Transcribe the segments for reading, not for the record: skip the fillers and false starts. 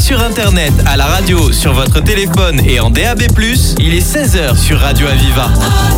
sur internet, à la radio, sur votre téléphone et en DAB+, il est 16h sur Radio Aviva.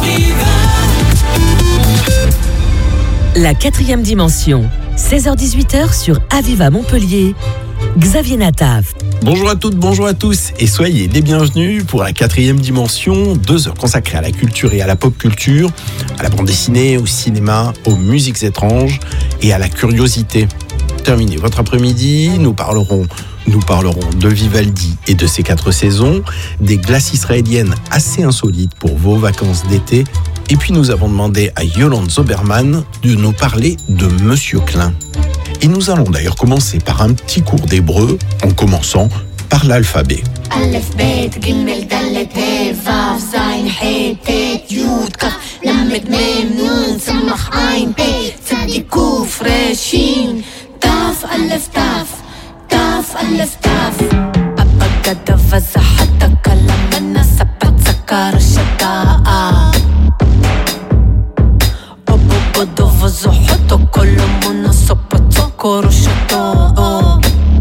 La 4e dimension, 16h-18h sur Aviva Montpellier. Xavier Nataf. Bonjour à toutes, bonjour à tous et soyez les bienvenus pour la 4e dimension, 2 heures consacrées à la culture et à la pop culture, à la bande dessinée, au cinéma, aux musiques étranges et à la curiosité. Terminé votre après-midi, nous parlerons de Vivaldi et de ses 4 saisons, des glaces israéliennes assez insolites pour vos vacances d'été, et puis nous avons demandé à Yolande Zoberman de nous parler de Monsieur Klein. Et nous allons d'ailleurs commencer par un petit cours d'hébreu, en commençant par l'alphabet. Aleph, Bet, Gimel, Dalet, He, Vav, Zayin, He, Tet, Yud, Kaf, Lamed, Mem, Nun, Samach, Ayin, Pe, Tzadik, Kuf, Resh, Shin, Taf, Aleph, Taf, Taf, Aleph, Taf. Abba, Gada, Vazahat, Kalamana, Sapat, Zakar, Shata'a. Obo, Godo, Vazohoto, Kolomona, Sopat, Koroshato.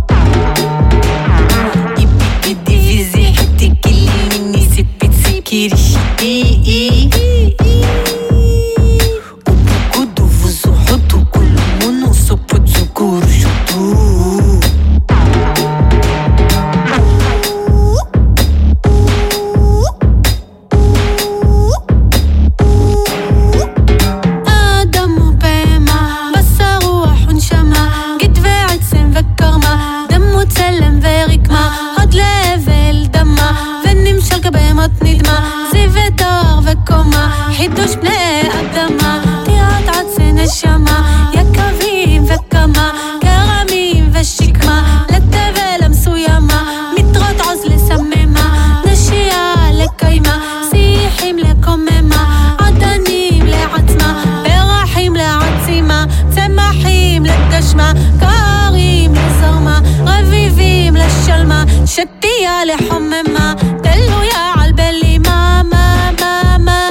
Ipi divizi hati kilini sit pitsi kirishiti. Ubukudu vuzuhutu kulumunu soputsu koroshato. חידוש בני אדמה, תירת עצי נשמה, יקבים וקמה, גרמים ושקמה, לתבל המסוימה, מטרות עוז לסממה, נשייה לקיימה, שיחים לקוממה, עדנים לעצמה, פרחים לעצימה, צמחים לגשמה, קרים לזרמה, רביבים לשלמה, שתייה לחוממה, תלויה על בלימה, מה, מה, מה.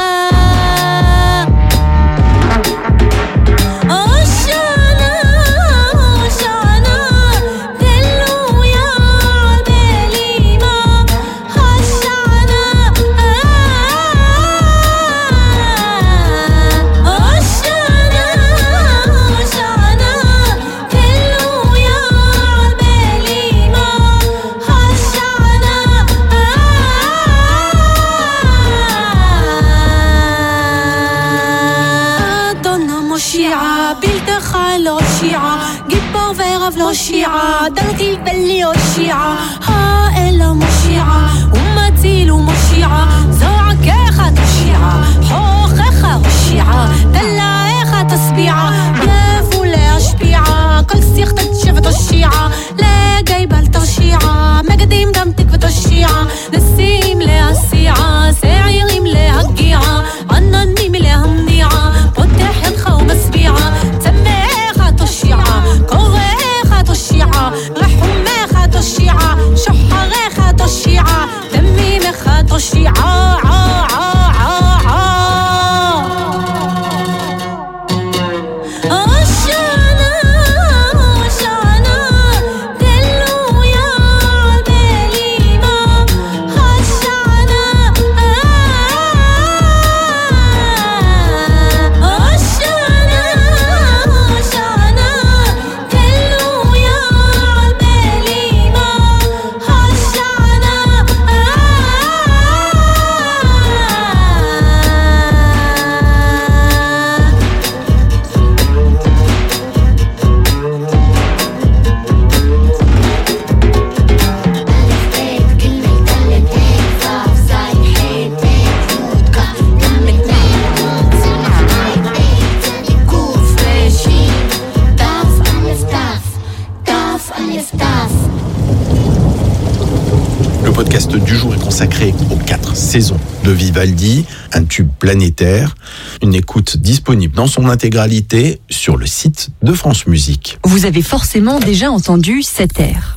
לא שיעה, דלתי בלי עוד שיעה, האלה מושיעה, ומציל ומושיעה, זועקך תושיעה, חוכך ושיעה, דלעך תסביעה, יבו להשפיעה, כל שיח תתשב ותושיעה, לגייבל תרשיעה, מגדים דמתיק ותושיעה, נסים להסיעה, שעירים להגיעה, עננים להמניעה, פותח ידך ומסביעה, צמאך תושיעה, קורך תושיעה, רחומך תושיעה, שוחרך תושיעה, דמימך תושיעה, Le podcast du jour est consacré aux 4 saisons de Vivaldi, un tube planétaire. Une écoute disponible dans son intégralité sur le site de France Musique. Vous avez forcément déjà entendu cet air.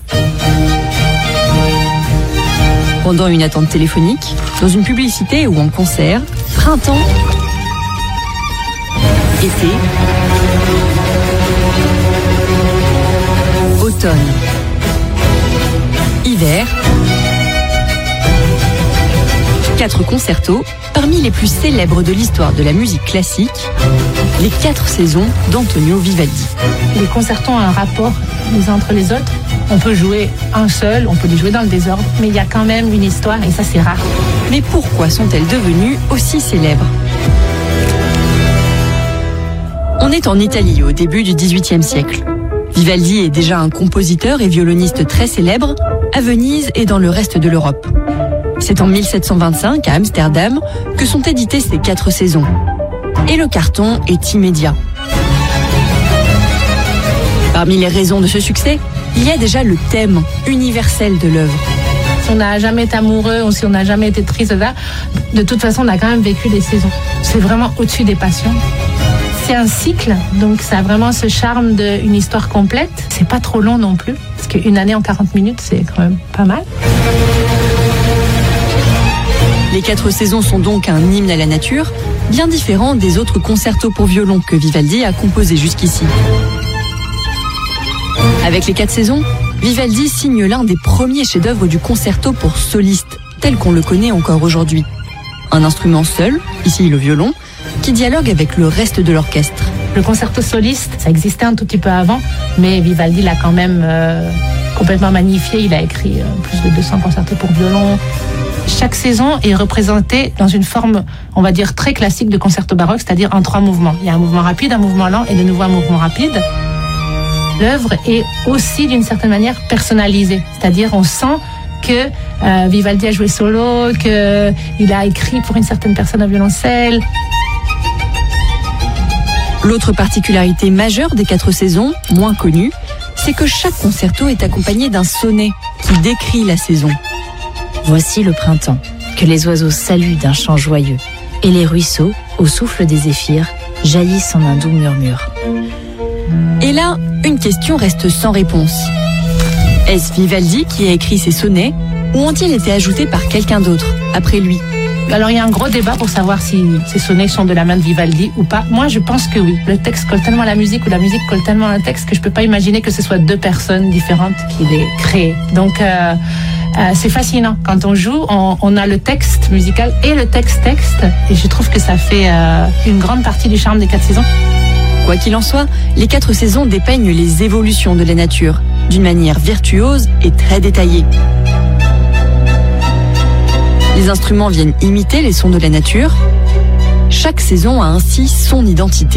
Pendant une attente téléphonique, dans une publicité ou en concert, printemps, été, automne. 4 concertos, parmi les plus célèbres de l'histoire de la musique classique, les 4 saisons d'Antonio Vivaldi. Les concertos ont un rapport les uns entre les autres. On peut jouer un seul, on peut les jouer dans le désordre, mais il y a quand même une histoire et ça c'est rare. Mais pourquoi sont-elles devenues aussi célèbres ? On est en Italie au début du XVIIIe siècle. Vivaldi est déjà un compositeur et violoniste très célèbre à Venise et dans le reste de l'Europe. C'est en 1725, à Amsterdam, que sont éditées ces 4 saisons. Et le carton est immédiat. Parmi les raisons de ce succès, il y a déjà le thème universel de l'œuvre. Si on n'a jamais été amoureux ou si on n'a jamais été triste, de toute façon, on a quand même vécu des saisons. C'est vraiment au-dessus des passions. C'est un cycle, donc ça a vraiment ce charme d'une histoire complète. C'est pas trop long non plus, parce qu'une année en 40 minutes, c'est quand même pas mal. Les 4 saisons sont donc un hymne à la nature, bien différent des autres concertos pour violon que Vivaldi a composés jusqu'ici. Avec les 4 saisons, Vivaldi signe l'un des premiers chefs-d'œuvre du concerto pour soliste, tel qu'on le connaît encore aujourd'hui. Un instrument seul, ici le violon, qui dialogue avec le reste de l'orchestre. Le concerto soliste, ça existait un tout petit peu avant, mais Vivaldi l'a quand même complètement magnifié. Il a écrit plus de 200 concertos pour violon. Chaque saison est représentée dans une forme, on va dire, très classique de concerto baroque, c'est-à-dire en 3 mouvements. Il y a un mouvement rapide, un mouvement lent et de nouveau un mouvement rapide. L'œuvre est aussi d'une certaine manière personnalisée, c'est-à-dire on sent que Vivaldi a joué solo, qu'il a écrit pour une certaine personne au violoncelle. L'autre particularité majeure des 4 saisons, moins connue, c'est que chaque concerto est accompagné d'un sonnet qui décrit la saison. Voici le printemps, que les oiseaux saluent d'un chant joyeux, et les ruisseaux, au souffle des zéphyrs, jaillissent en un doux murmure. Et là, une question reste sans réponse. Est-ce Vivaldi qui a écrit ces sonnets, ou ont-ils été ajoutés par quelqu'un d'autre, après lui ? Alors il y a un gros débat pour savoir si ces sonnets sont de la main de Vivaldi ou pas. Moi je pense que oui. Le texte colle tellement à la musique ou la musique colle tellement à un texte que je peux pas imaginer que ce soit 2 personnes différentes qui les créent. Donc c'est fascinant. Quand on joue, on a le texte musical et le texte et je trouve que ça fait une grande partie du charme des 4 saisons. Quoi qu'il en soit, les 4 saisons dépeignent les évolutions de la nature, d'une manière virtuose et très détaillée. Les instruments viennent imiter les sons de la nature. Chaque saison a ainsi son identité.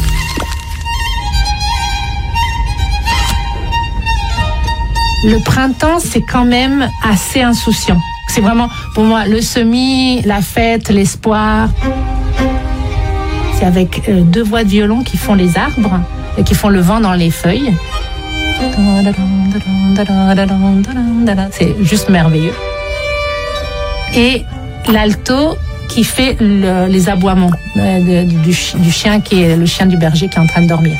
Le printemps, c'est quand même assez insouciant. C'est vraiment, pour moi, le semis, la fête, l'espoir. C'est avec 2 voix de violon qui font les arbres et qui font le vent dans les feuilles. C'est juste merveilleux. Et l'alto qui fait les aboiements du chien qui est le chien du berger qui est en train de dormir.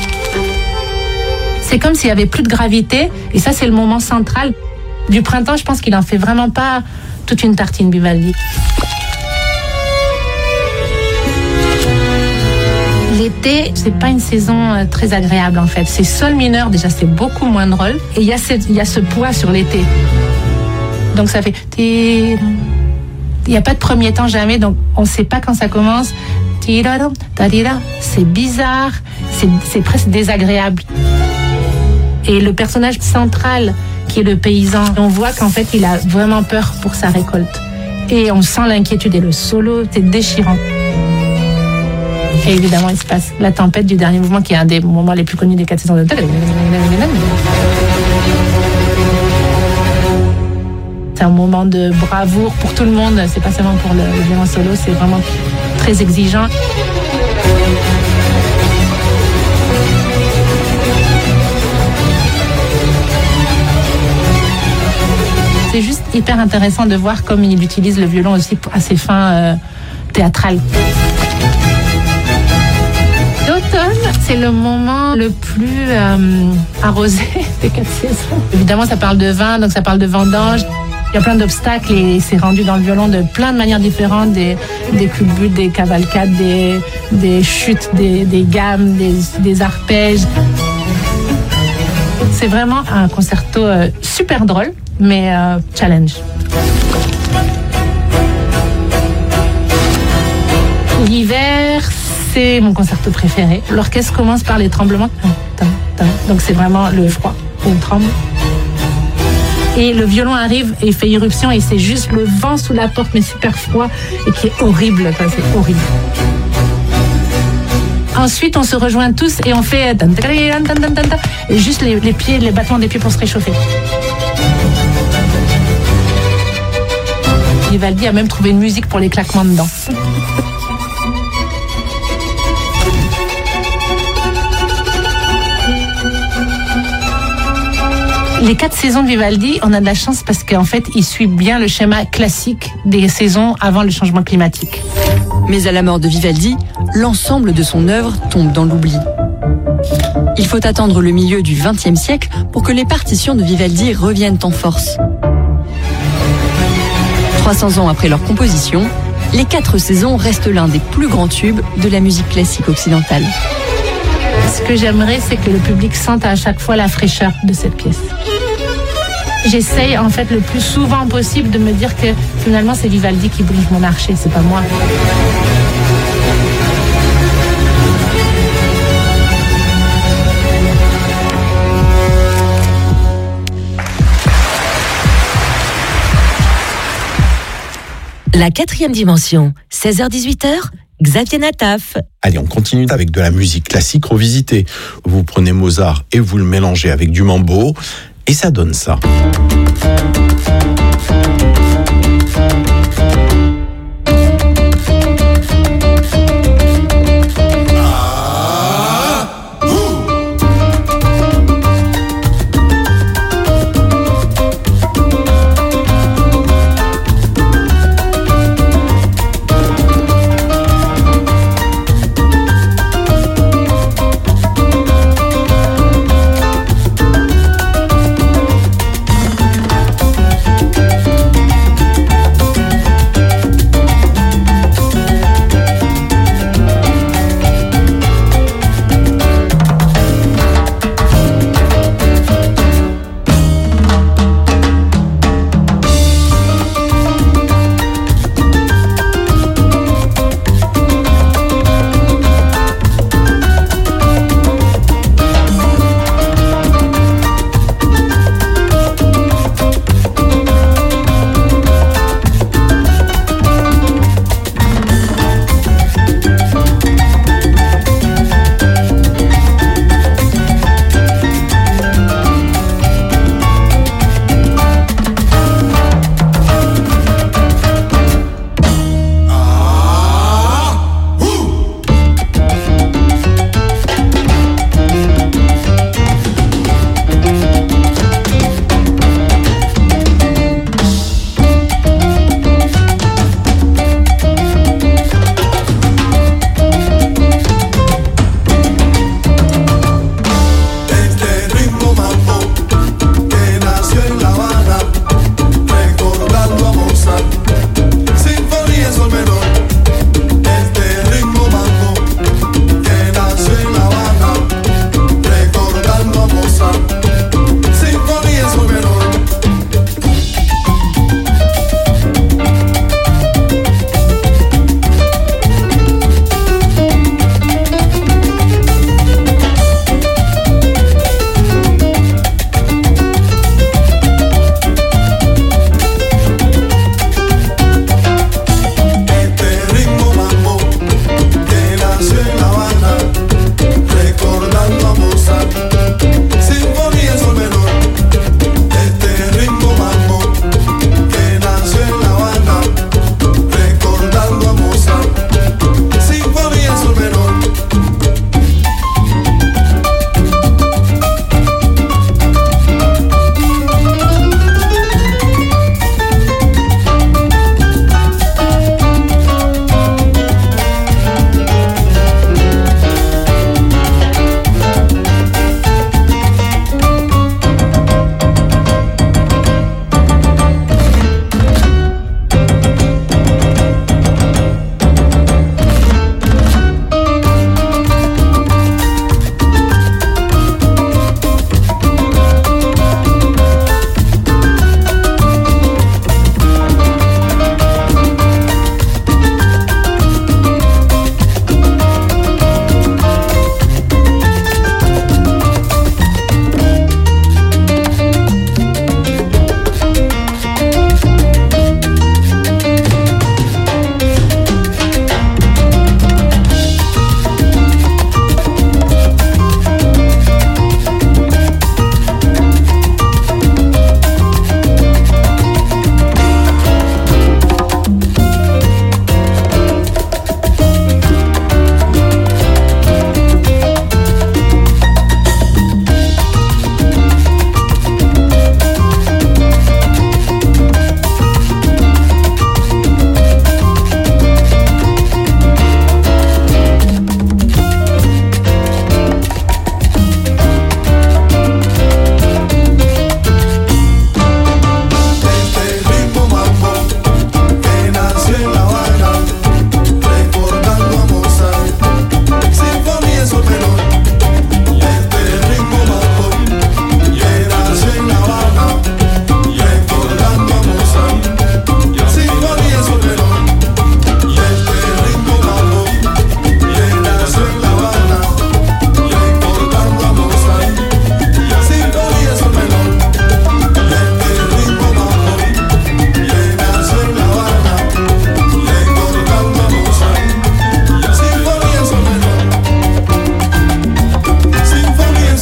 C'est comme s'il y avait plus de gravité et ça c'est le moment central du printemps. Je pense qu'il en fait vraiment pas toute une tartine Vivaldi. L'été, c'est pas une saison très agréable en fait. C'est sol mineur, déjà c'est beaucoup moins drôle et il y a ce poids sur l'été. Donc ça fait... Il n'y a pas de premier temps jamais, donc on ne sait pas quand ça commence. C'est bizarre, c'est presque désagréable. Et le personnage central, qui est le paysan, on voit qu'en fait, il a vraiment peur pour sa récolte. Et on sent l'inquiétude et le solo, c'est déchirant. Et évidemment, il se passe la tempête du dernier mouvement, qui est un des moments les plus connus des 4 saisons de C'est un moment de bravoure pour tout le monde, c'est pas seulement pour le violon solo, c'est vraiment très exigeant. C'est juste hyper intéressant de voir comme il utilise le violon aussi à ses fins théâtrales. L'automne, c'est le moment le plus arrosé des 4 saisons. Évidemment, ça parle de vin, donc ça parle de vendange. Il y a plein d'obstacles et c'est rendu dans le violon de plein de manières différentes, des culbutes, des cavalcades, des chutes, des gammes, des arpèges. C'est vraiment un concerto super drôle, mais challenge. L'hiver, c'est mon concerto préféré. L'orchestre commence par les tremblements. Donc c'est vraiment le froid, on tremble. Et le violon arrive et fait irruption et c'est juste le vent sous la porte mais super froid et qui est horrible, c'est horrible. Ensuite, on se rejoint tous et on fait juste les pieds, les battements des pieds pour se réchauffer. Vivaldi a même trouvé une musique pour les claquements de dents. Les 4 saisons de Vivaldi, on a de la chance parce qu'en fait, il suit bien le schéma classique des saisons avant le changement climatique. Mais à la mort de Vivaldi, l'ensemble de son œuvre tombe dans l'oubli. Il faut attendre le milieu du XXe siècle pour que les partitions de Vivaldi reviennent en force. 300 ans après leur composition, les 4 saisons restent l'un des plus grands tubes de la musique classique occidentale. Ce que j'aimerais, c'est que le public sente à chaque fois la fraîcheur de cette pièce. J'essaye en fait le plus souvent possible de me dire que finalement c'est Vivaldi qui brise mon archer, c'est pas moi. La 4e dimension, 16h-18h, Xavier Nataf. Allez, on continue avec de la musique classique revisitée. Vous prenez Mozart et vous le mélangez avec du mambo et ça donne ça.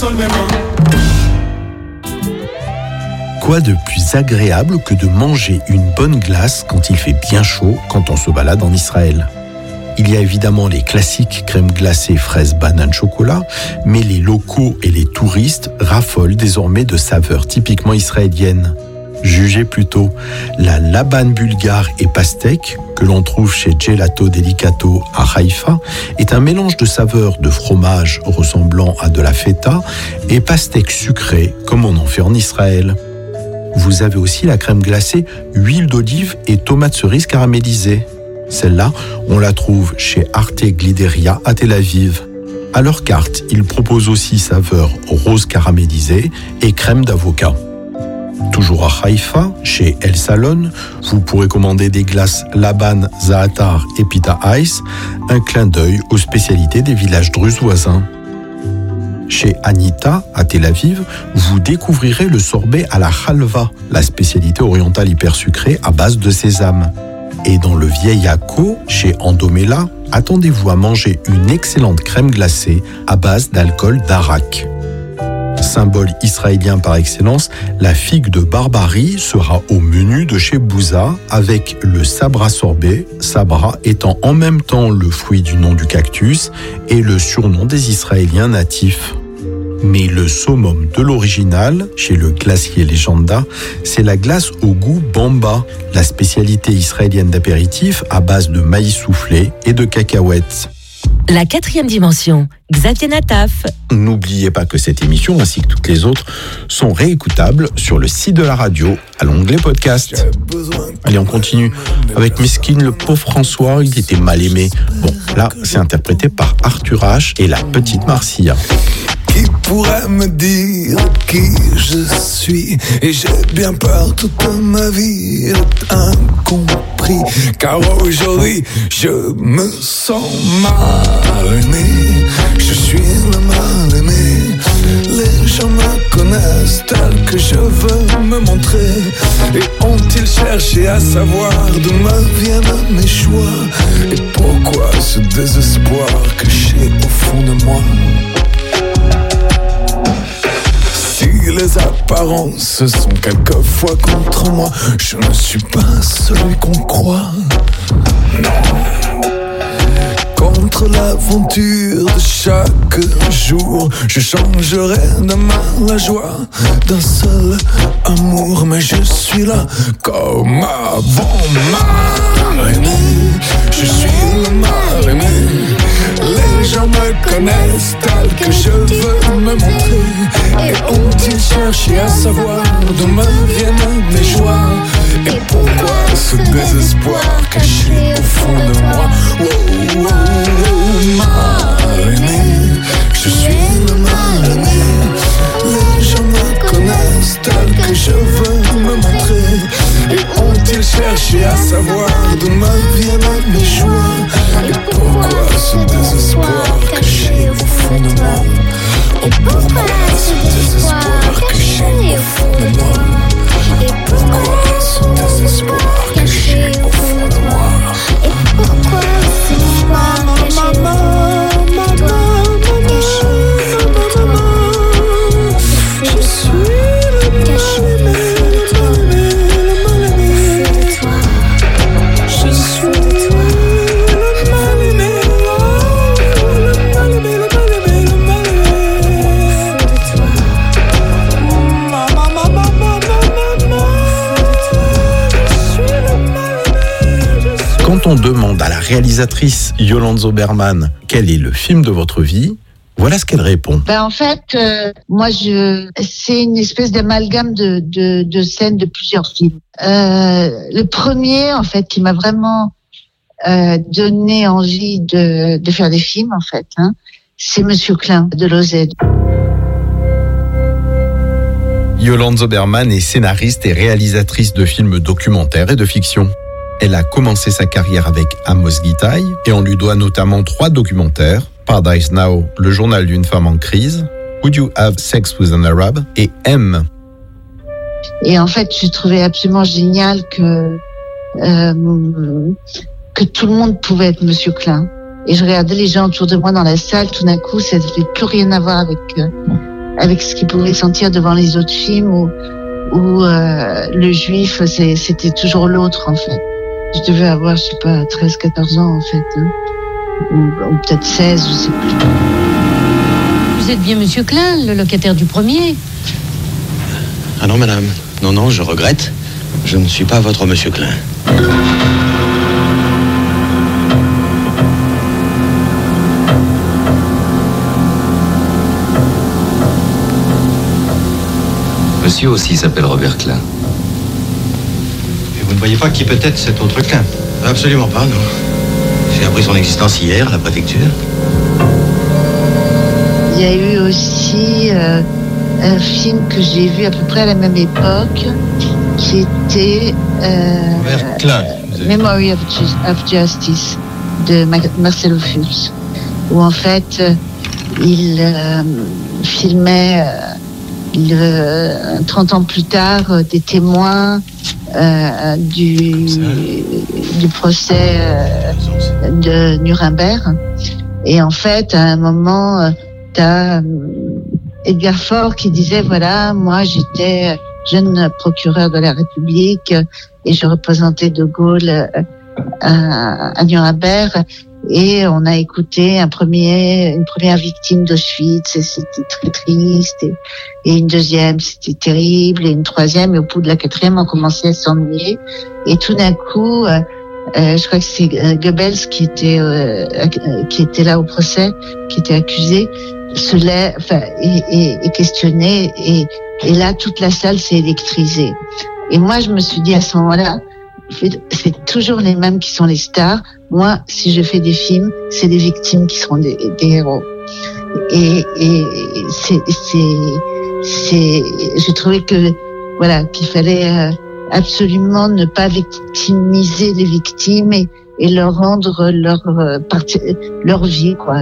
sol mes mains. Quoi de plus agréable que de manger une bonne glace quand il fait bien chaud, quand on se balade en Israël? Il y a évidemment les classiques crèmes glacées fraises, bananes, chocolat, mais les locaux et les touristes raffolent désormais de saveurs typiquement israéliennes. Jugez plutôt, la labane bulgare et pastèque, que l'on trouve chez Gelato Delicato à Haïfa, est un mélange de saveurs de fromage ressemblant à de la feta et pastèque sucrée, comme on en fait en Israël. Vous avez aussi la crème glacée, huile d'olive et tomates cerises caramélisées. Celle-là, on la trouve chez Arte Glideria à Tel Aviv. À leur carte, ils proposent aussi saveurs rose caramélisée et crème d'avocat. Toujours à Haïfa, chez El Salon, vous pourrez commander des glaces Laban, Zaatar et Pita Ice, un clin d'œil aux spécialités des villages druzes voisins. Chez Anita, à Tel Aviv, vous découvrirez le sorbet à la halva, la spécialité orientale hyper sucrée à base de sésame. Et dans le vieil Akko, chez Andomela, attendez-vous à manger une excellente crème glacée à base d'alcool d'arak. Symbole israélien par excellence, la figue de Barbarie sera au menu de chez Bouza avec le sabra sorbet, sabra étant en même temps le fruit du nom du cactus et le surnom des Israéliens natifs. Mais le summum de l'original, chez le glacier Legenda, c'est la glace au goût bamba, la spécialité israélienne d'apéritif à base de maïs soufflé et de cacahuètes. La 4e dimension, Xavier Nataf. N'oubliez pas que cette émission, ainsi que toutes les autres, sont réécoutables sur le site de la radio, à l'onglet podcast. Allez, on continue avec Miskin, le pauvre François, il était mal aimé. Bon, là, c'est interprété par Arthur H. et la petite Marcia. Qui pourrait me dire qui je suis? Et j'ai bien peur toute ma vie d'être incompris. Car aujourd'hui je me sens mal aimé. Je suis le mal aimé. Les gens me connaissent tel que je veux me montrer. Et ont-ils cherché à savoir d'où me viennent mes choix? Et pourquoi ce désespoir caché au fond de moi? Si les apparences sont quelquefois contre moi, je ne suis pas celui qu'on croit. Non. Contre l'aventure de chaque jour, je changerai demain la joie d'un seul amour. Mais je suis là comme avant, mal aimé. Je suis le mal aimé. Les gens me connaissent tel que je veux me montrer. Et ont-ils cherché à savoir d'où me viennent mes joies? Et pourquoi ce désespoir caché au fond de moi? Oh, oh, oh, mal aimé, je suis le mal aimé. Les gens me connaissent tel que je veux me montrer. Et ont-ils cherché à savoir d'où me viennent mes joies? Et pourquoi ce désespoir caché au fond de moi? Oh, pourquoi ce désespoir caché au fond de moi? Et pourquoi ce désespoir caché au fond de moi? Et pourquoi ce désespoir caché au fond de toi? Je suis le caché au fond de toi. Je suis le mal aimé. Le mal aimé, le mal aimé, le mal aimé. De toi. Quand on demande à la réalisatrice Yolande Zoberman quel est le film de votre vie, voilà ce qu'elle répond. En fait, moi, c'est une espèce d'amalgame de scènes de plusieurs films. Le premier, en fait, qui m'a vraiment donné envie de faire des films, en fait, c'est Monsieur Klein de l'OZ. Yolande Zoberman est scénariste et réalisatrice de films documentaires et de fiction. Elle a commencé sa carrière avec Amos Gitaï et on lui doit notamment 3 documentaires, Paradise Now, le journal d'une femme en crise, Would You Have Sex with an Arab et M. Et en fait, je trouvais absolument génial que tout le monde pouvait être Monsieur Klein. Et je regardais les gens autour de moi dans la salle, tout d'un coup, ça n'avait plus rien à voir avec avec ce qu'il pouvait sentir devant les autres films où le juif, c'était toujours l'autre, en fait. Je devais avoir, je sais pas, 13-14 ans, en fait. Hein. Ou peut-être 16, je sais plus. Vous êtes bien Monsieur Klein, le locataire du premier. Ah non, madame. Non, je regrette. Je ne suis pas votre Monsieur Klein. Monsieur aussi s'appelle Robert Klein. Et vous ne voyez pas qui peut être cet autre Klein? Absolument pas, non. J'ai appris son existence hier à la préfecture. Il y a eu aussi un film que j'ai vu à peu près à la même époque, qui était Robert Klein. Memory of Justice de Marcelo Fulps, où en fait il filmait 30 ans plus tard des témoins du procès de Nuremberg. Et en fait, à un moment, t'as Edgar Faure qui disait, voilà, moi j'étais jeune procureur de la République et je représentais De Gaulle à Nuremberg. Et on a écouté une première victime d'Auschwitz, et c'était très triste, et une deuxième, c'était terrible, et une troisième, et au bout de la quatrième, on commençait à s'ennuyer. Et tout d'un coup, je crois que c'est Goebbels qui était là au procès, qui était accusé, se lève, et questionné, et là, toute la salle s'est électrisée. Et moi, je me suis dit à ce moment-là, c'est toujours les mêmes qui sont les stars. Moi, si je fais des films, c'est des victimes qui seront des héros. Et j'ai trouvé que, voilà, qu'il fallait absolument ne pas victimiser les victimes et leur rendre leur vie, quoi.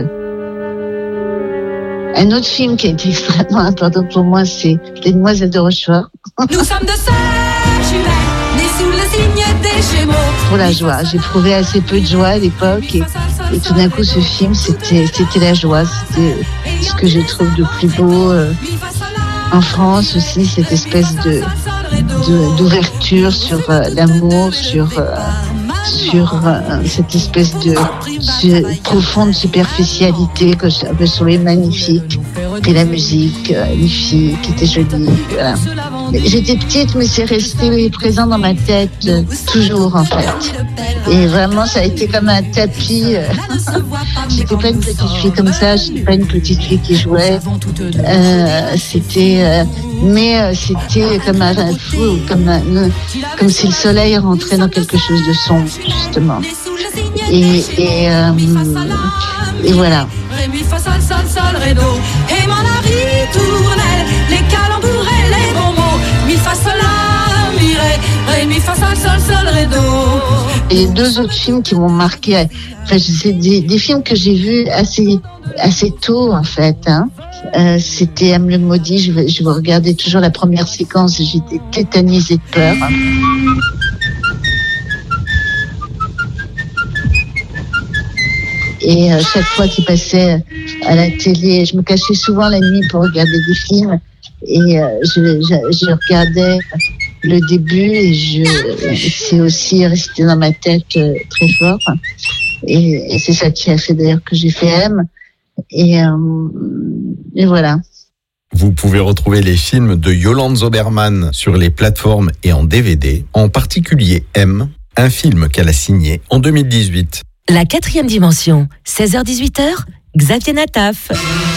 Un autre film qui a été extrêmement important pour moi, c'est Les Demoiselles de Rochefort. Nous sommes de sœurs jumelles, nées sous le signe des Gémeaux. Pour la joie, j'éprouvais assez peu de joie à l'époque et tout d'un coup ce film c'était la joie, c'était ce que je trouve de plus beau en France aussi, cette espèce d'ouverture sur l'amour, sur cette espèce de profonde superficialité que j'avais trouvé magnifique. Et la musique, les filles qui étaient jolies, voilà. J'étais petite, mais c'est resté présent dans ma tête toujours, en fait. Et vraiment, ça a été comme un tapis. J'étais pas une petite fille comme ça, j'étais pas une petite fille qui jouait. C'était comme un fou, comme si le soleil rentrait dans quelque chose de sombre, justement. Et voilà. Ré, mi, fa, sol, sol, sol, ré, do. Et mon ritournelle, les calembours et les bons mots. Mi, fa, sol, la, mi, ré, mi, fa, sol, sol, sol, ré, do. Et deux autres films qui m'ont marqué, enfin, c'est des films que j'ai vus assez tôt, en fait, hein. C'était Ame le maudit, je regardais toujours la première séquence et j'étais tétanisée de peur. Et chaque fois qu'il passait à la télé, je me cachais souvent la nuit pour regarder des films. Et je regardais le début et c'est aussi resté dans ma tête très fort. Et c'est ça qui a fait d'ailleurs que j'ai fait M. Et voilà. Vous pouvez retrouver les films de Yolande Zoberman sur les plateformes et en DVD, en particulier M, un film qu'elle a signé en 2018. La quatrième dimension, 16h-18h, Xavier Nataf.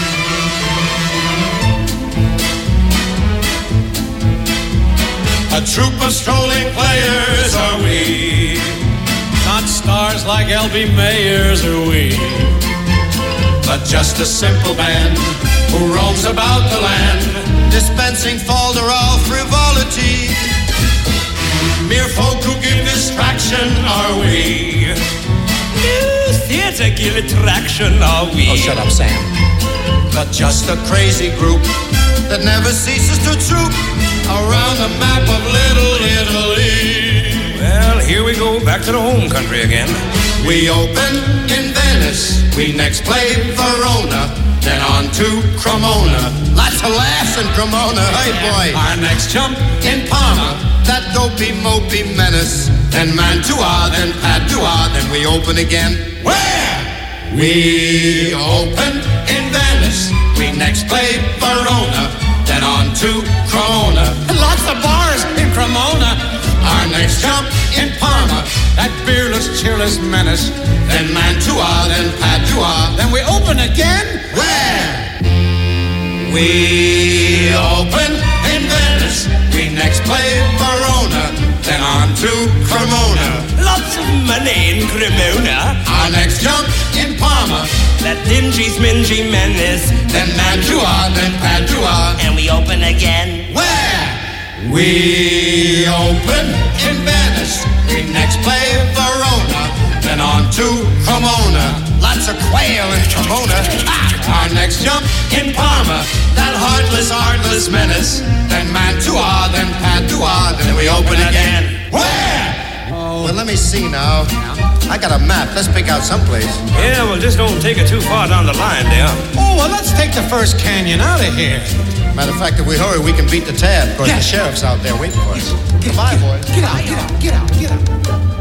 A troop of strolling players are we, not stars like L.B. Mayers are we, but just a simple band who roams about the land, dispensing folderol frivolity. Mere folk who give distraction are we. New theatre give attraction are we. Oh, shut up, Sam. But just a crazy group that never ceases to troop around the map of Little Italy. Well, here we go, back to the home country again. We open in Venice, we next play Verona, then on to Cremona. Lots of laughs in Cremona, hey boy. Our next jump in Parma, that dopey mopey menace. Then Mantua, then Padua, then we open again. Where? We open in Venice. We next play Verona, then on to Cremona. Lots of bars in Cremona. Our next jump in Parma, that beerless, cheerless menace. Then Mantua, then Padua, then we open again. Where? We open in Venice. We next play Verona, then on to Cremona. Lots of money in Cremona. Our next jump in Parma, that dingy, smingy menace. Then Mantua, then Padua, and we open again. Where? We open in Venice. We next play Verona, then on to Cremona. Lots of quail in Cremona. Our next jump in Parma, that heartless menace. Then Mantua, then Padua, then we open again. Where? Oh, well, let me see now. I got a map. Let's pick out someplace. Yeah, well, just don't take it too far down the line there. Oh, well, let's take the first canyon out of here. Matter of fact, if we hurry, we can beat the tab, because the sheriff's out there waiting for us. Goodbye, boys. Get out, get out, get out, get out.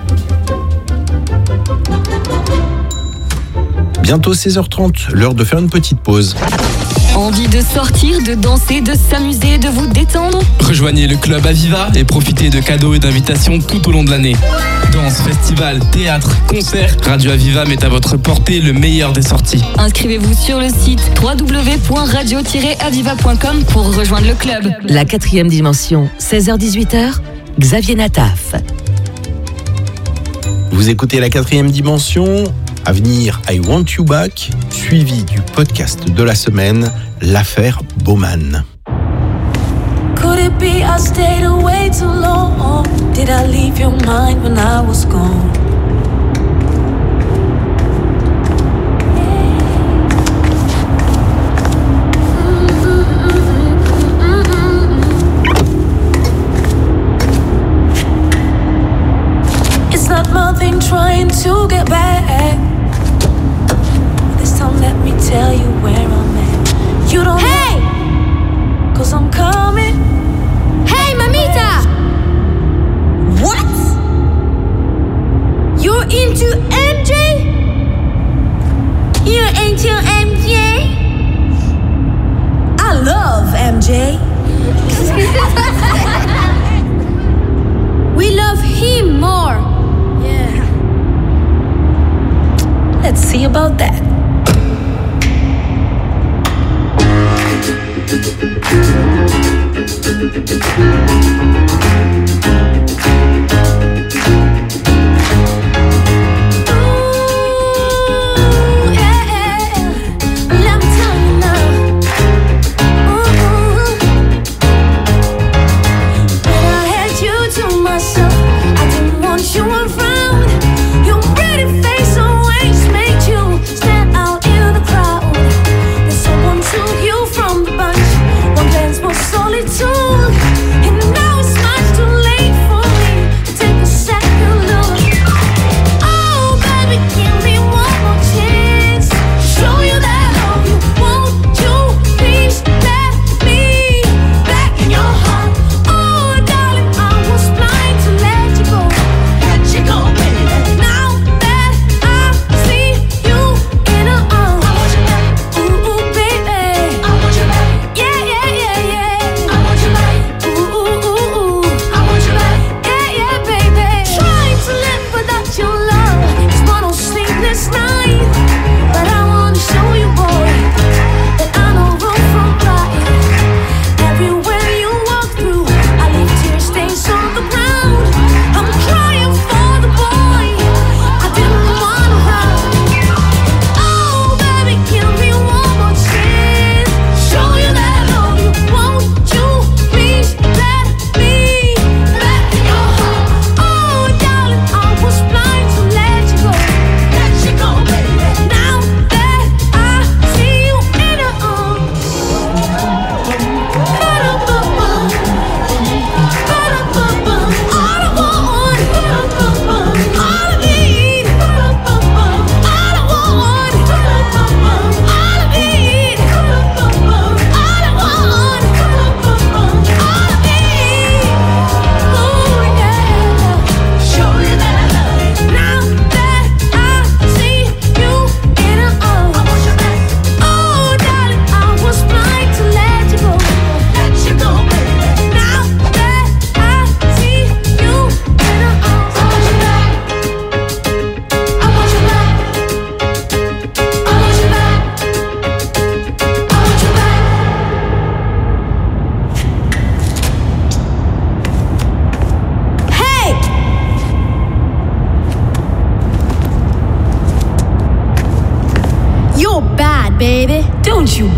Bientôt 16h30, l'heure de faire une petite pause. Envie de sortir, de danser, de s'amuser, de vous détendre? Rejoignez le club Aviva et profitez de cadeaux et d'invitations tout au long de l'année. Danse, festival, théâtre, concerts, Radio Aviva met à votre portée le meilleur des sorties. Inscrivez-vous sur le site www.radio-aviva.com pour rejoindre le club. La 4e dimension, 16h-18h, Xavier Nataf. Vous écoutez la 4e dimension. À venir, I Want You Back, suivi du podcast de la semaine, l'affaire Bowman. Could it be I stayed away too long? Did I leave your mind when I was gone? It's not nothing trying to get back. This time let me tell you where I'm at. You don't know, 'cause I'm coming. Hey, mamita! What? You're into MJ? You're into MJ? I love MJ. We love him more. Yeah. Let's see about that. You around, your pretty face always made you stand out in the crowd. Then someone took you from the bunch. One glance was solitude.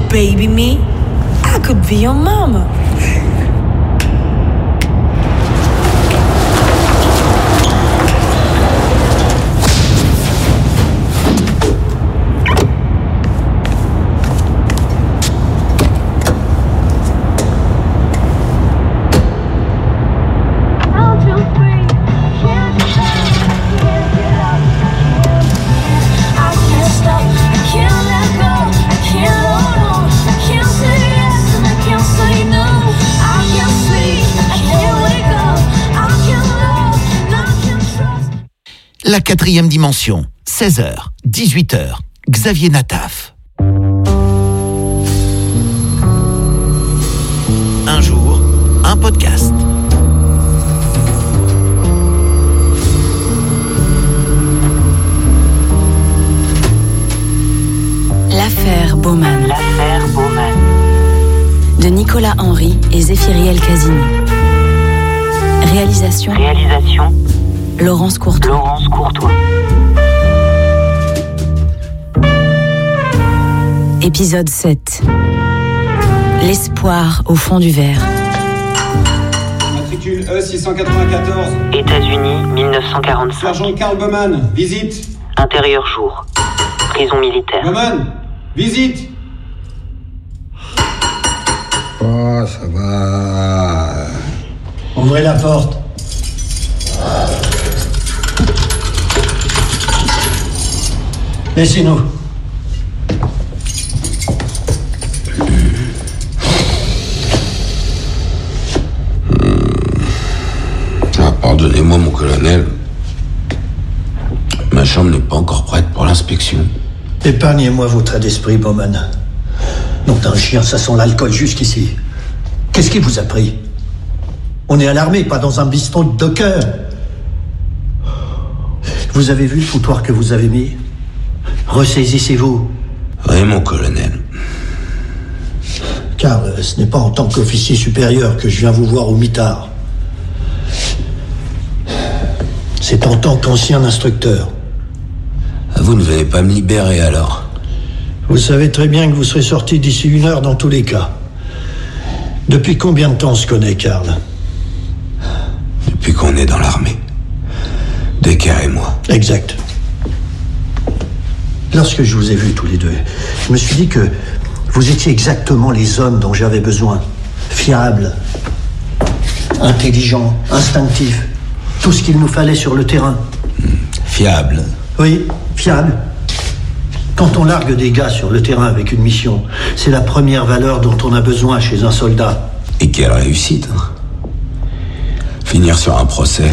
baby me, I could be your mama. La quatrième dimension, 16h, 18h, Xavier Nataf. Un jour, un podcast. L'affaire Baumann. De Nicolas Henry et Zéphiriel Casini. Réalisation. Laurence Courtois. Épisode 7. L'espoir au fond du verre. Matricule E694. États-Unis, 1945. Sergent Karl Baumann, visite. Intérieur jour. Prison militaire. Baumann, visite. Oh, ça va. Ouvrez la porte. Laissez-nous. Pardonnez-moi, mon colonel. Ma chambre n'est pas encore prête pour l'inspection. Épargnez-moi vos traits d'esprit, Baumann. Nom d'un chien, ça sent l'alcool jusqu'ici. Qu'est-ce qui vous a pris? On est à l'armée, pas dans un bistrot de docker. Vous avez vu le foutoir que vous avez mis? Ressaisissez-vous. Oui, mon colonel. Car ce n'est pas en tant qu'officier supérieur que je viens vous voir au mitard. C'est en tant qu'ancien instructeur. Vous ne venez pas me libérer alors? Vous savez très bien que vous serez sorti d'ici 1 heure dans tous les cas. Depuis combien de temps on se connaît, Karl? Depuis qu'on est dans l'armée. Decker et moi. Exact. Lorsque je vous ai vus tous les deux, je me suis dit que vous étiez exactement les hommes dont j'avais besoin. Fiables, intelligents, instinctifs. Tout ce qu'il nous fallait sur le terrain. Fiable. Oui, fiable. Quand on largue des gars sur le terrain avec une mission, c'est la première valeur dont on a besoin chez un soldat. Et quelle réussite, hein. Finir sur un procès.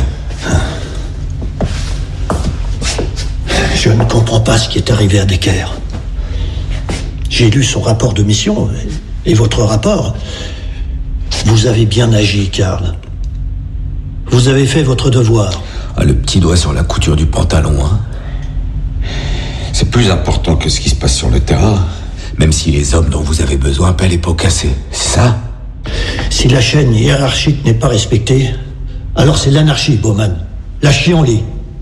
Je ne comprends pas ce qui est arrivé à Decker. J'ai lu son rapport de mission et votre rapport. Vous avez bien agi, Karl. Vous avez fait votre devoir. Ah, le petit doigt sur la couture du pantalon, hein. C'est plus important que ce qui se passe sur le terrain. Même si les hommes dont vous avez besoin appellent les pots cassés. C'est ça? Si la chaîne hiérarchique n'est pas respectée, alors c'est l'anarchie, Baumann. La chienlit.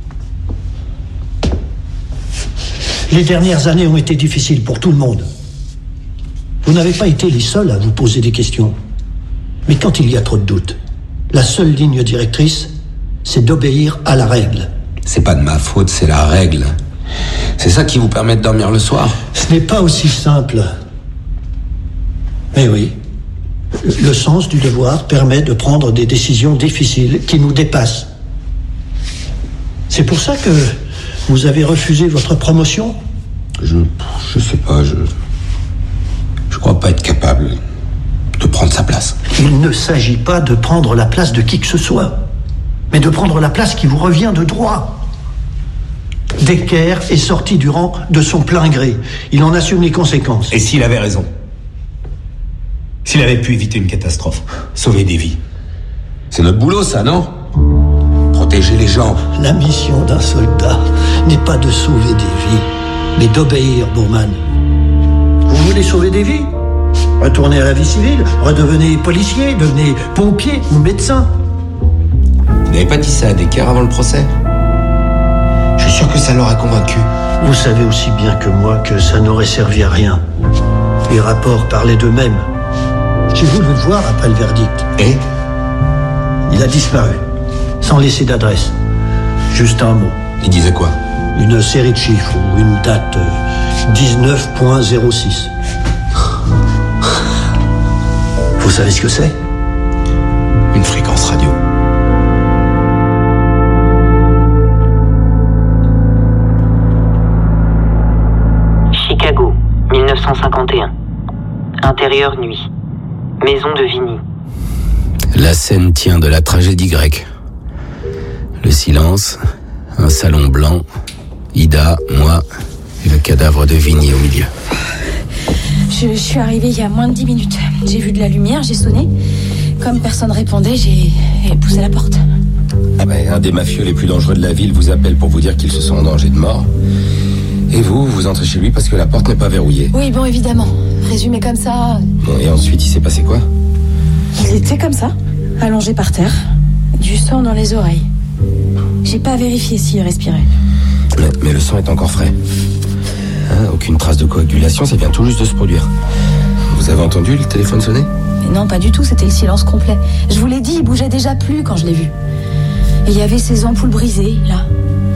Les dernières années ont été difficiles pour tout le monde. Vous n'avez pas été les seuls à vous poser des questions. Mais quand il y a trop de doutes, la seule ligne directrice, c'est d'obéir à la règle. C'est pas de ma faute, c'est la règle. C'est ça qui vous permet de dormir le soir? Ce n'est pas aussi simple. Mais oui, le sens du devoir permet de prendre des décisions difficiles qui nous dépassent. C'est pour ça que vous avez refusé votre promotion? Je sais pas, je crois pas être capable de prendre sa place. Il ne s'agit pas de prendre la place de qui que ce soit, mais de prendre la place qui vous revient de droit. Decker est sorti du rang de son plein gré. Il en assume les conséquences. Et s'il avait raison? S'il avait pu éviter une catastrophe, sauver des vies. C'est notre boulot, ça, non? Protéger les gens. La mission d'un soldat n'est pas de sauver des vies, mais d'obéir, Baumann. Vous voulez sauver des vies? Retournez à la vie civile, redevenez policier, devenez pompier ou médecin. Vous n'avez pas dit ça à Decker avant le procès? Je suis sûr que ça l'aura convaincu. Vous savez aussi bien que moi que ça n'aurait servi à rien. Les rapports parlaient d'eux-mêmes. J'ai voulu le voir après le verdict. Et il a disparu, sans laisser d'adresse. Juste un mot. Il disait quoi? Une série de chiffres ou une date 19.06. Vous savez ce que c'est? Une fréquence radio. Chicago, 1951. Intérieur nuit. Maison de Vigny. La scène tient de la tragédie grecque. Le silence, un salon blanc, Ida, moi et le cadavre de Vigny au milieu. Je suis arrivée il y a moins de 10 minutes. J'ai vu de la lumière, j'ai sonné. Comme personne répondait, j'ai poussé la porte. Ah ben, un des mafieux les plus dangereux de la ville vous appelle pour vous dire qu'ils se sont en danger de mort. Et vous entrez chez lui parce que la porte n'est pas verrouillée. Oui, bon, évidemment. Résumé comme ça. Bon, et ensuite, il s'est passé quoi? Il était comme ça, allongé par terre, du sang dans les oreilles. J'ai pas vérifié s'il respirait. Mais le sang est encore frais. Hein, aucune trace de coagulation, ça vient tout juste de se produire. Vous avez entendu le téléphone sonner? Mais non, pas du tout, c'était le silence complet. Je vous l'ai dit, il bougeait déjà plus quand je l'ai vu. Et il y avait ces ampoules brisées, là.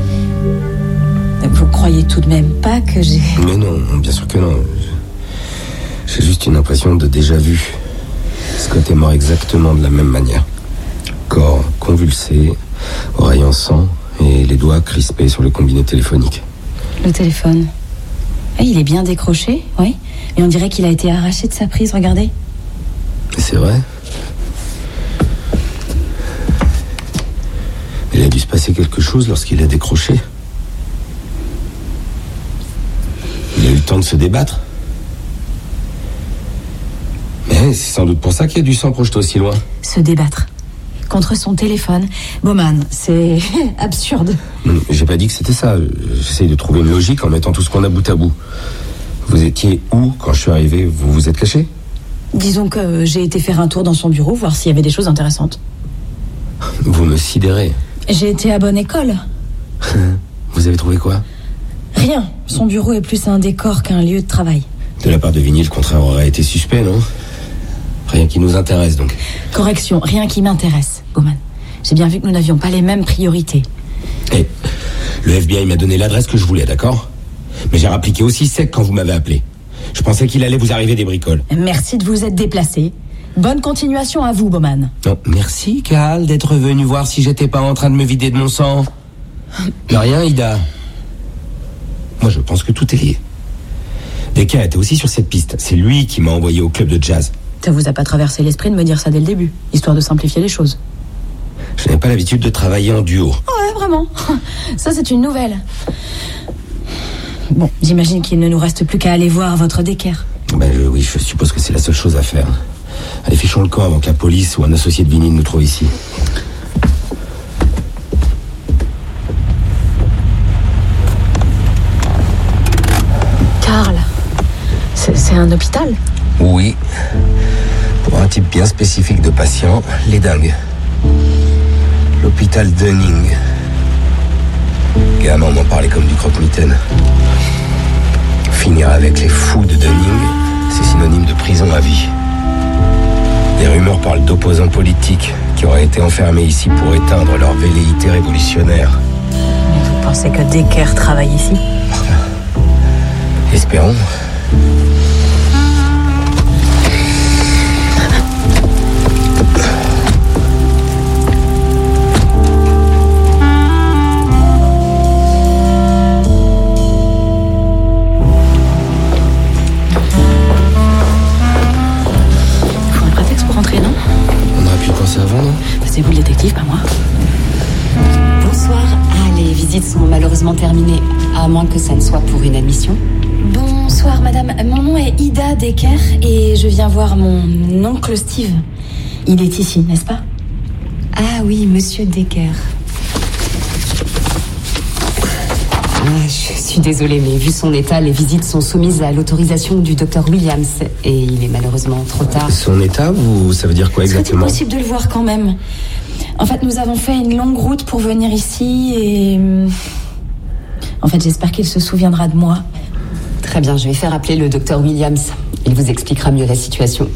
Vous croyez tout de même pas que j'ai... Mais non, bien sûr que non. J'ai juste une impression de déjà-vu. Scott est mort exactement de la même manière. Corps convulsé, oreille en sang et les doigts crispés sur le combiné téléphonique. Le téléphone. Il est bien décroché, oui. Mais on dirait qu'il a été arraché de sa prise, regardez. C'est vrai. Il a dû se passer quelque chose lorsqu'il a décroché. Il a eu le temps de se débattre. Mais c'est sans doute pour ça qu'il y a du sang projeté aussi loin. Se débattre contre son téléphone. Bowman, c'est absurde. J'ai pas dit que c'était ça. J'essaye de trouver une logique en mettant tout ce qu'on a bout à bout. Vous étiez où quand je suis arrivé? Vous vous êtes caché? Disons que j'ai été faire un tour dans son bureau, voir s'il y avait des choses intéressantes. Vous me sidérez. J'ai été à bonne école. Vous avez trouvé quoi? Rien. Son bureau est plus un décor qu'un lieu de travail. De la part de Vigny, le contraire aurait été suspect, non? Rien qui nous intéresse, donc. Correction, rien qui m'intéresse, Bowman. J'ai bien vu que nous n'avions pas les mêmes priorités. Et le FBI m'a donné l'adresse que je voulais, d'accord? Mais j'ai rappliqué aussi sec quand vous m'avez appelé. Je pensais qu'il allait vous arriver des bricoles. Merci de vous être déplacé. Bonne continuation à vous, Bowman. Non, merci, Cal, d'être venu voir si j'étais pas en train de me vider de mon sang. De rien, Ida. Moi, je pense que tout est lié. Decker était aussi sur cette piste. C'est lui qui m'a envoyé au club de jazz. Ça vous a pas traversé l'esprit de me dire ça dès le début, histoire de simplifier les choses? Je n'ai pas l'habitude de travailler en duo. Ouais, vraiment. Ça, c'est une nouvelle. Bon, j'imagine qu'il ne nous reste plus qu'à aller voir votre Decker. Oui, je suppose que c'est la seule chose à faire. Allez, fichons le camp avant que la police ou un associé de Vigny nous trouve ici. Carl, c'est un hôpital? Oui. Pour un type bien spécifique de patient, les dingues. L'hôpital Dunning. Gamin m'en parlait comme du croque-mitaine. Finir avec les fous de Dunning, c'est synonyme de prison à vie. Des rumeurs parlent d'opposants politiques qui auraient été enfermés ici pour éteindre leur velléité révolutionnaire. Mais vous pensez que Decker travaille ici? Espérons. C'est vous le détective, pas moi. Bonsoir. Les visites sont malheureusement terminées, à moins que ça ne soit pour une admission. Bonsoir, madame. Mon nom est Ida Decker et je viens voir mon oncle Steve. Il est ici, n'est-ce pas? Ah oui, monsieur Decker. Je suis désolée, mais vu son état, les visites sont soumises à l'autorisation du docteur Williams et il est malheureusement trop tard. Son état, ou ça veut dire quoi exactement? C'est possible de le voir quand même. En fait, nous avons fait une longue route pour venir ici et... En fait, j'espère qu'il se souviendra de moi. Très bien, je vais faire appeler le docteur Williams. Il vous expliquera mieux la situation.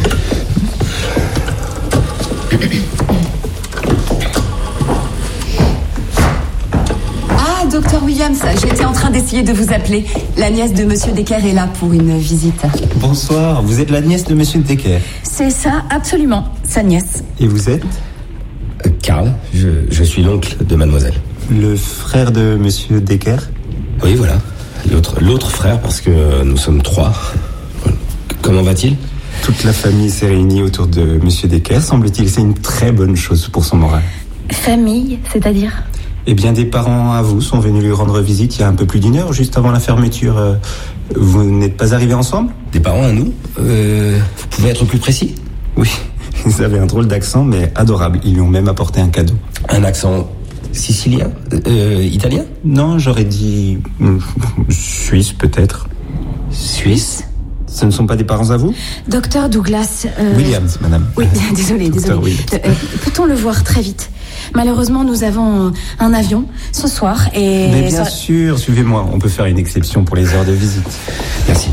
Ah, Dr Williams, j'étais en train d'essayer de vous appeler. La nièce de Monsieur Decker est là pour une visite. Bonsoir, vous êtes la nièce de Monsieur Decker. C'est ça, absolument, sa nièce. Et vous êtes Karl, je suis l'oncle de mademoiselle. Le frère de Monsieur Decker? Oui, voilà. L'autre frère, parce que nous sommes 3. Comment va-t-il? Toute la famille s'est réunie autour de Monsieur Decker. Semble-t-il, c'est une très bonne chose pour son moral. Famille, c'est-à-dire? Eh bien, des parents à vous sont venus lui rendre visite il y a un peu plus d'une heure, juste avant la fermeture. Vous n'êtes pas arrivés ensemble? Des parents à nous? Vous pouvez être plus précis? Oui, ils avaient un drôle d'accent, mais adorable. Ils lui ont même apporté un cadeau. Un accent sicilien? Italien? Non, j'aurais dit... Suisse, peut-être. Suisse? Ce ne sont pas des parents à vous? Docteur Douglas... Williams, madame. Oui, désolé. Peut-on le voir très vite? Malheureusement, nous avons un avion ce soir et... Mais bien sûr, suivez-moi. On peut faire une exception pour les heures de visite. Merci.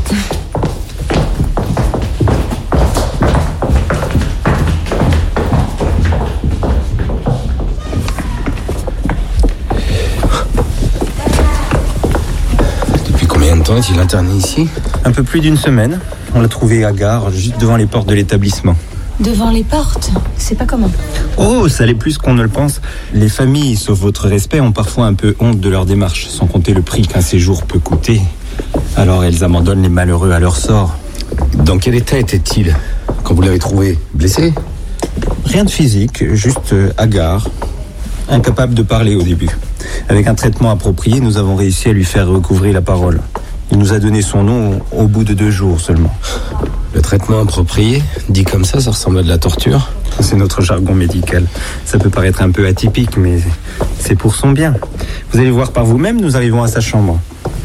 Depuis combien de temps est-il interné ici? Un peu plus d'une semaine. On l'a trouvé à gare, juste devant les portes de l'établissement. Devant les portes? C'est pas comment? Oh, ça l'est plus qu'on ne le pense. Les familles, sauf votre respect, ont parfois un peu honte de leur démarche, sans compter le prix qu'un séjour peut coûter. Alors elles abandonnent les malheureux à leur sort. Dans quel état était-il quand vous l'avez trouvé? Blessé? Rien de physique, juste hagard, incapable de parler au début. Avec un traitement approprié, nous avons réussi à lui faire recouvrer la parole. Il nous a donné son nom au bout de 2 jours seulement. Le traitement approprié, dit comme ça ressemble à de la torture? C'est notre jargon médical. Ça peut paraître un peu atypique, mais c'est pour son bien. Vous allez voir par vous-même, nous arrivons à sa chambre.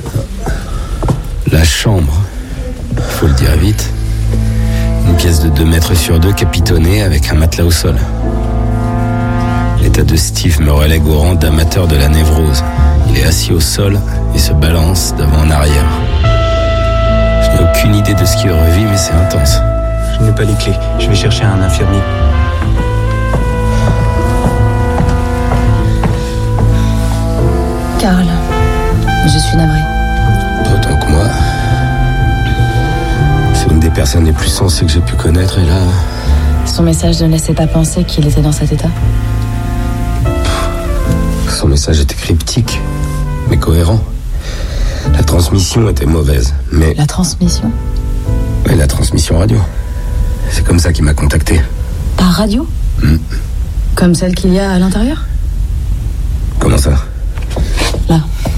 La chambre, il faut le dire vite. Une pièce de 2 mètres sur 2 capitonnée avec un matelas au sol. L'état de Steve me relègue au rang d'amateur de la névrose. Il est assis au sol et se balance d'avant en arrière. Je n'ai aucune idée de ce qu'il revit, mais c'est intense. Je n'ai pas les clés. Je vais chercher un infirmier. Karl, je suis navrée. Pas autant que moi. C'est une des personnes les plus sensées que j'ai pu connaître, et là... Son message ne laissait pas penser qu'il était dans cet état? Son message était cryptique, mais cohérent. La transmission était mauvaise, mais... La transmission? Oui, la transmission radio. C'est comme ça qu'il m'a contacté. Par radio? Comme celle qu'il y a à l'intérieur? Comment ça? Là.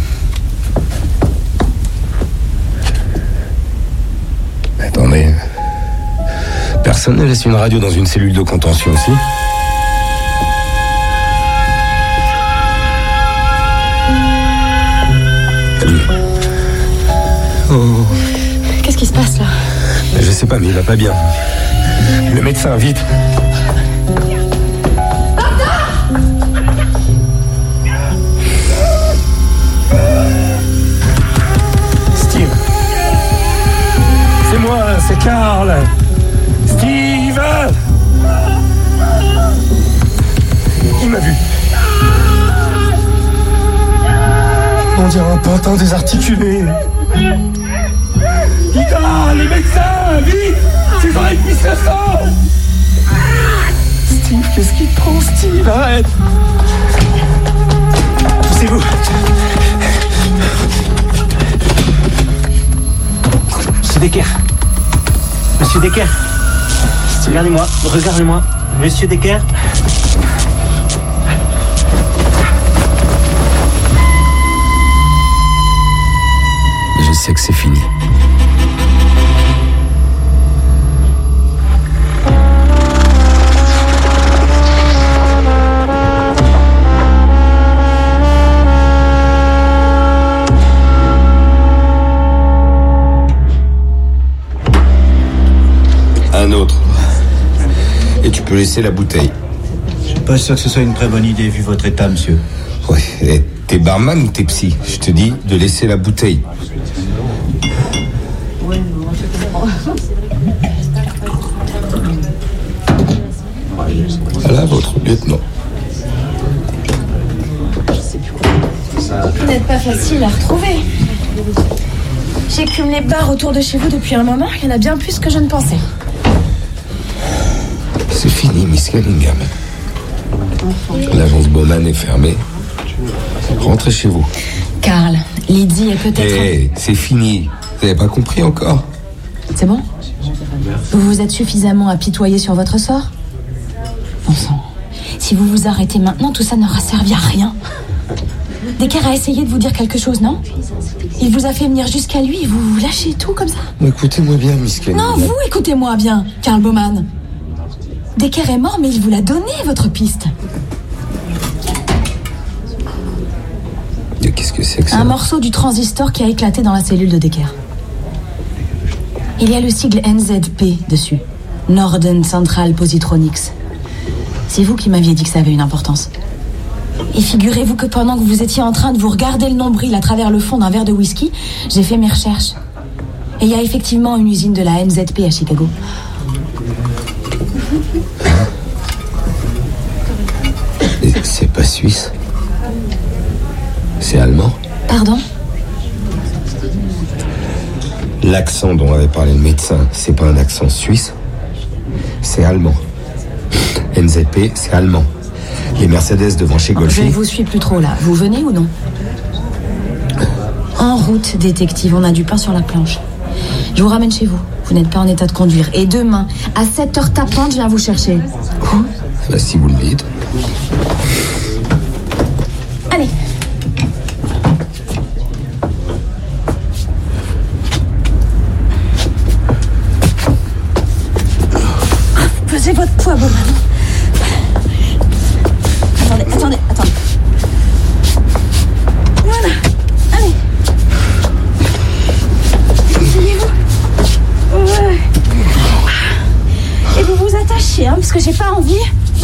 Attendez. Personne ne laisse une radio dans une cellule de contention, si? Oh. Qu'est-ce qui se passe là? Je sais pas, mais il va pas bien. Le médecin, vite. Steve. C'est moi, c'est Karl. Steve. Il m'a vu. On dirait un pantin désarticulé. Ida, les médecins, vite! Ces oreilles puissent le sang! Steve, qu'est-ce qu'il te prend, Steve? Arrête! Poussez-vous! Monsieur Decker! Monsieur Decker! Regardez-moi, regardez-moi! Monsieur Decker! Je sais que c'est fini. Un autre. Et tu peux laisser la bouteille. Je suis pas sûr que ce soit une très bonne idée vu votre état, monsieur. Ouais, et t'es barman ou t'es psy? Je te dis de laisser la bouteille. Ouais, non, Lieutenant. Vous n'êtes pas facile à retrouver. J'écume les bars autour de chez vous depuis un moment. Il y en a bien plus que je ne pensais. C'est fini, Miss Cunningham. L'agence Bowman est fermée. Rentrez chez vous. Carl, Lydie est peut-être... Hé, c'est fini. Vous n'avez pas compris encore? C'est bon? Vous vous êtes suffisamment apitoyé sur votre sort? Bon sang, si vous vous arrêtez maintenant, tout ça n'aura servi à rien. Decker a essayé de vous dire quelque chose, non? Il vous a fait venir jusqu'à lui et vous lâchez tout comme ça? Écoutez-moi bien, Miss Cunningham. Non, vous écoutez-moi bien, Karl Bowman. Decker est mort, mais il vous l'a donné, votre piste. Et qu'est-ce que c'est que ça? Un morceau du transistor qui a éclaté dans la cellule de Decker. Il y a le sigle NZP dessus. Norden Central Positronics. C'est vous qui m'aviez dit que ça avait une importance. Et figurez-vous que pendant que vous étiez en train de vous regarder le nombril à travers le fond d'un verre de whisky, j'ai fait mes recherches. Et il y a effectivement une usine de la NZP à Chicago. Et c'est pas suisse? C'est allemand? Pardon? L'accent dont avait parlé le médecin, c'est pas un accent suisse, c'est allemand. NZP, c'est allemand. Les Mercedes devant chez Golfi... Je ne vous suis plus trop là. Vous venez ou non? En route, détective, on a du pain sur la planche. Je vous ramène chez vous. Vous n'êtes pas en état de conduire. Et demain, à 7h tapante, je viens vous chercher. Bah, si vous le dites. Allez. Pesez votre poids, Bowman. Attendez. Voilà. Allez. Asseyez-vous. Ouais. Et vous vous attachez, parce que j'ai pas envie.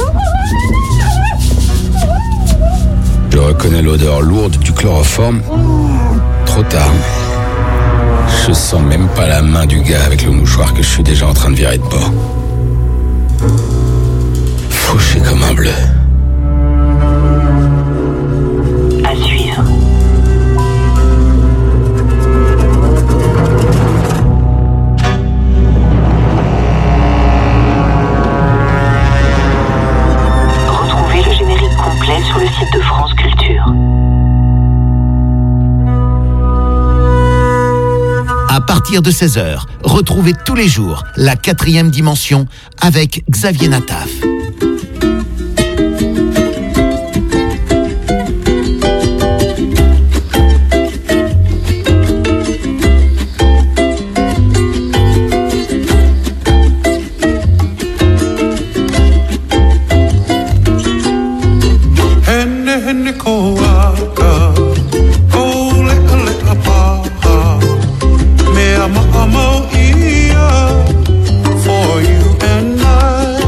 Je reconnais l'odeur lourde du chloroforme. Trop tard. Je sens même pas la main du gars avec le mouchoir que je suis déjà en train de virer de bord. Fauché comme un bleu. À suivre. Retrouvez le générique complet sur le site de France Culture. À partir de 16h, retrouvez tous les jours la 4e dimension avec Xavier Nataf. For you and I.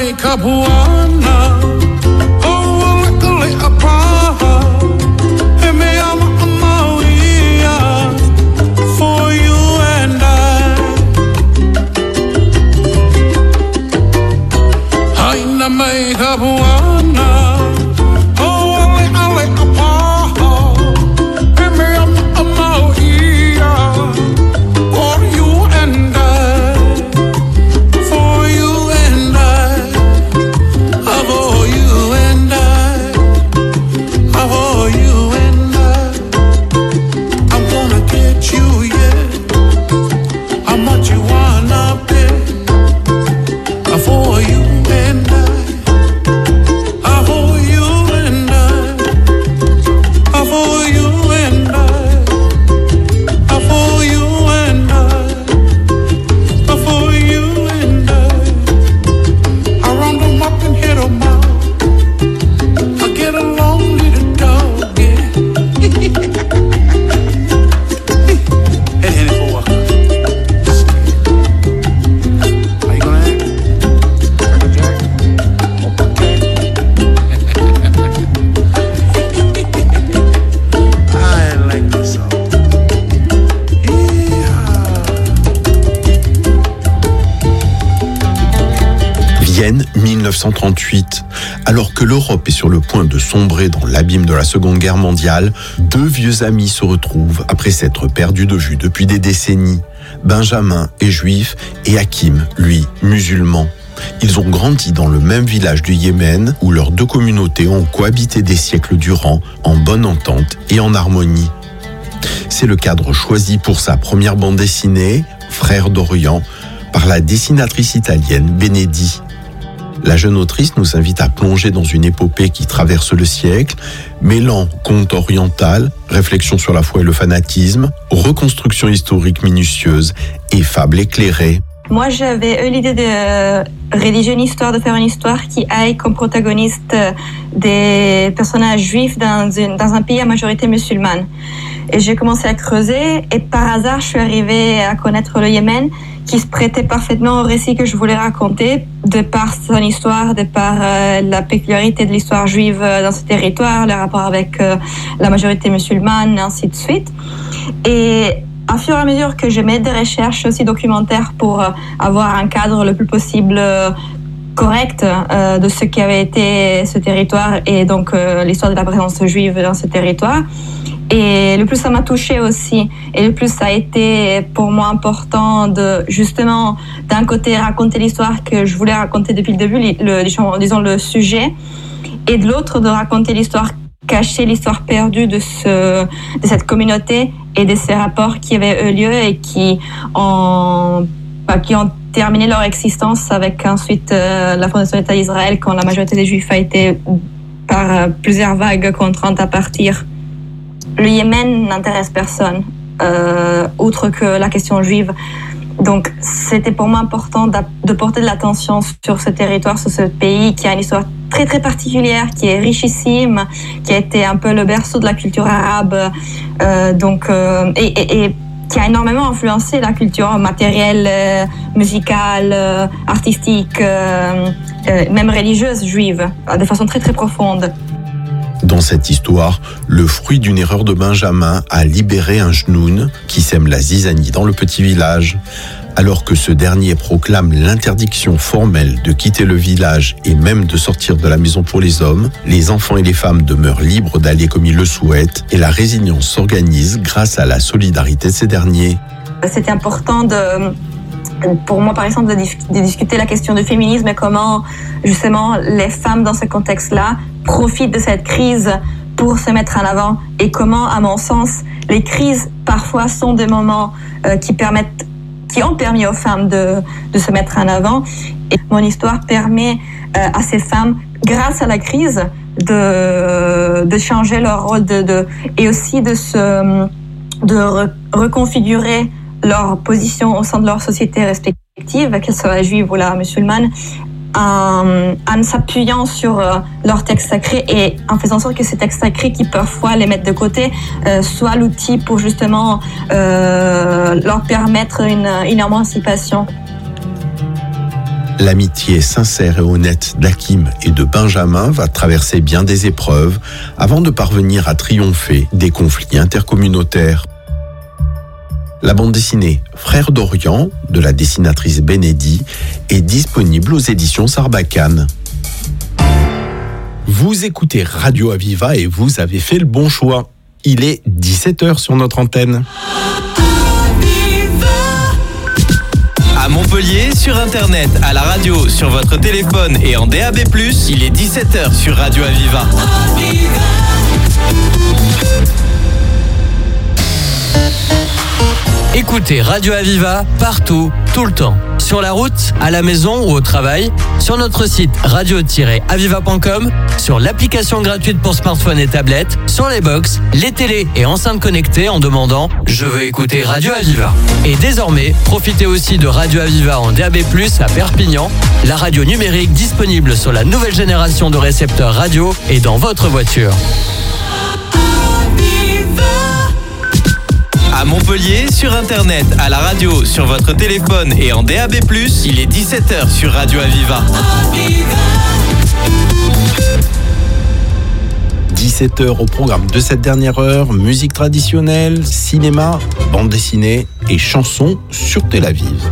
Vienne, 1938. Alors que l'Europe est sur le point de sombrer dans l'abîme de la Seconde Guerre mondiale, deux vieux amis se retrouvent après s'être perdus de vue depuis des décennies. Benjamin est juif et Hakim, lui, musulman. Ils ont grandi dans le même village du Yémen où leurs deux communautés ont cohabité des siècles durant, en bonne entente et en harmonie. C'est le cadre choisi pour sa première bande dessinée, Frères d'Orient, par la dessinatrice italienne Benedi. La jeune autrice nous invite à plonger dans une épopée qui traverse le siècle, mêlant conte oriental, réflexion sur la foi et le fanatisme, reconstruction historique minutieuse et fable éclairée. Moi, j'avais eu l'idée de rédiger une histoire, de faire une histoire qui aille comme protagoniste des personnages juifs dans un pays à majorité musulmane. Et j'ai commencé à creuser et par hasard, je suis arrivée à connaître le Yémen qui se prêtait parfaitement au récit que je voulais raconter de par son histoire, de par la peculiarité de l'histoire juive dans ce territoire, le rapport avec la majorité musulmane, et ainsi de suite. Et à fur et à mesure que je mets des recherches aussi documentaires pour avoir un cadre le plus possible correct de ce qui avait été ce territoire et donc l'histoire de la présence juive dans ce territoire. Et le plus ça m'a touchée aussi, et le plus ça a été pour moi important de justement d'un côté raconter l'histoire que je voulais raconter depuis le début, disons le sujet, et de l'autre de raconter l'histoire cachée, l'histoire perdue de cette communauté et de ces rapports qui avaient eu lieu et qui ont terminé leur existence avec ensuite la fondation de l'État d'Israël quand la majorité des Juifs a été par plusieurs vagues contrainte à partir. Le Yémen n'intéresse personne, outre que la question juive. Donc, c'était pour moi important de porter de l'attention sur ce territoire, sur ce pays qui a une histoire très très particulière, qui est richissime, qui a été un peu le berceau de la culture arabe, et qui a énormément influencé la culture matérielle, musicale, artistique, même religieuse juive, de façon très très profonde. Dans cette histoire, le fruit d'une erreur de Benjamin a libéré un genoun qui sème la zizanie dans le petit village. Alors que ce dernier proclame l'interdiction formelle de quitter le village et même de sortir de la maison pour les hommes, les enfants et les femmes demeurent libres d'aller comme ils le souhaitent et la résilience s'organise grâce à la solidarité de ces derniers. C'était important pour moi, par exemple, de discuter la question du féminisme et comment, justement, les femmes, dans ce contexte-là, profitent de cette crise pour se mettre en avant et comment, à mon sens, les crises, parfois, sont des moments qui ont permis aux femmes de se mettre en avant. Et mon histoire permet à ces femmes, grâce à la crise, de changer leur rôle et aussi de reconfigurer leur position au sein de leur société respective, qu'elle soit juive ou la musulmane, en s'appuyant sur leurs textes sacrés et en faisant en sorte que ces textes sacrés qui parfois les mettent de côté soient l'outil pour justement leur permettre une émancipation. L'amitié sincère et honnête d'Hakim et de Benjamin va traverser bien des épreuves avant de parvenir à triompher des conflits intercommunautaires. La bande dessinée Frères d'Orient de la dessinatrice Benedi est disponible aux éditions Sarbacane. Vous écoutez Radio Aviva et vous avez fait le bon choix. Il est 17h sur notre antenne. À Montpellier, sur Internet, à la radio, sur votre téléphone et en DAB+, il est 17h sur Radio Aviva. Écoutez Radio Aviva partout, tout le temps. Sur la route, à la maison ou au travail, sur notre site radio-aviva.com, sur l'application gratuite pour smartphone et tablette, sur les box, les télés et enceintes connectées en demandant « Je veux écouter Radio Aviva ». Et désormais, profitez aussi de Radio Aviva en DAB+, à Perpignan, la radio numérique disponible sur la nouvelle génération de récepteurs radio et dans votre voiture. À Montpellier, sur Internet, à la radio, sur votre téléphone et en DAB+, il est 17h sur Radio Aviva. 17h au programme de cette dernière heure, musique traditionnelle, cinéma, bande dessinée et chansons sur Tel Aviv.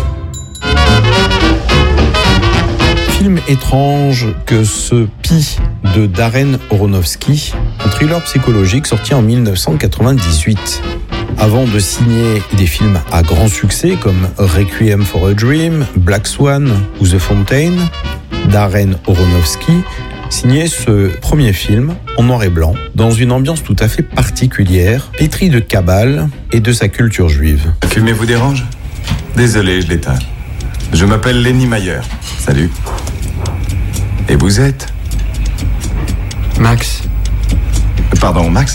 Film étrange que ce Pi de Darren Aronofsky, un thriller psychologique sorti en 1998. Avant de signer des films à grand succès comme Requiem for a Dream, Black Swan ou The Fountain, Darren Aronofsky signait ce premier film en noir et blanc, dans une ambiance tout à fait particulière, pétrie de cabale et de sa culture juive. Fumer vous dérange ? Désolé, je l'éteins. Je m'appelle Lenny Mayer. Salut. Et vous êtes ? Max. Pardon, Max ?